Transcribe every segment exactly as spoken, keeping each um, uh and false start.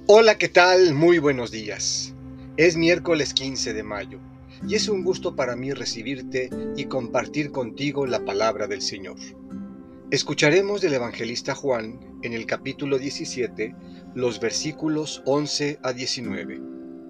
Hola, ¿qué tal? Muy buenos días. Es miércoles quince de mayo y es un gusto para mí recibirte y compartir contigo la palabra del Señor. Escucharemos del evangelista Juan en el capítulo diecisiete, los versículos once a diecinueve.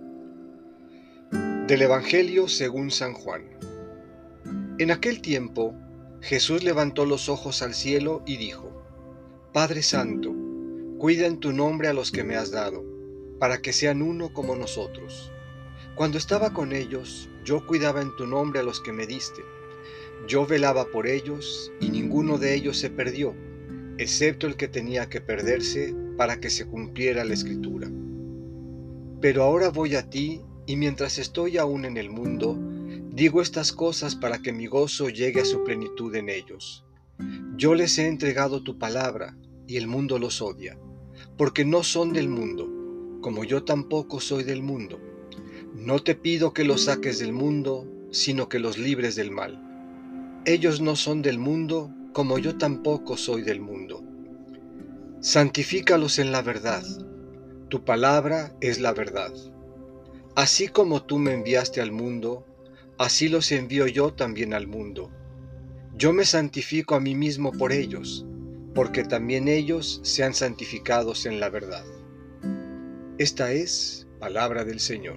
Del Evangelio según San Juan. En aquel tiempo, Jesús levantó los ojos al cielo y dijo: Padre Santo, cuida en tu nombre a los que me has dado, para que sean uno como nosotros. Cuando estaba con ellos, yo cuidaba en tu nombre a los que me diste. Yo velaba por ellos, y ninguno de ellos se perdió, excepto el que tenía que perderse para que se cumpliera la Escritura. Pero ahora voy a ti, y mientras estoy aún en el mundo, digo estas cosas para que mi gozo llegue a su plenitud en ellos. Yo les he entregado tu palabra, y el mundo los odia, porque no son del mundo, como yo tampoco soy del mundo. No te pido que los saques del mundo, sino que los libres del mal. Ellos no son del mundo, como yo tampoco soy del mundo. Santifícalos en la verdad. Tu palabra es la verdad. Así como tú me enviaste al mundo, así los envío yo también al mundo. Yo me santifico a mí mismo por ellos, porque también ellos sean santificados en la verdad. Esta es palabra del Señor.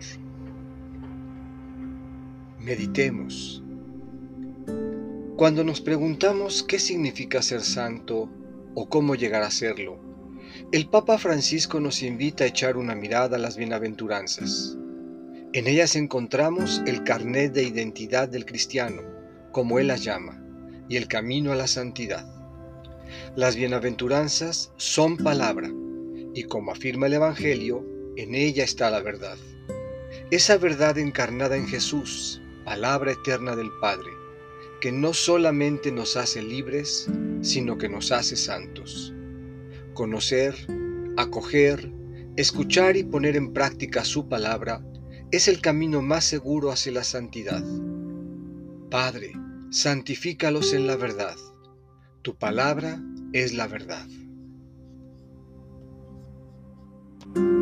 Meditemos. Cuando nos preguntamos qué significa ser santo o cómo llegar a serlo, el Papa Francisco nos invita a echar una mirada a las bienaventuranzas. En ellas encontramos el carnet de identidad del cristiano, como él las llama, y el camino a la santidad. Las bienaventuranzas son palabra, y como afirma el Evangelio, en ella está la verdad. Esa verdad encarnada en Jesús, palabra eterna del Padre, que no solamente nos hace libres, sino que nos hace santos. Conocer, acoger, escuchar y poner en práctica su palabra es el camino más seguro hacia la santidad. Padre, santifícalos en la verdad. Tu palabra es la verdad.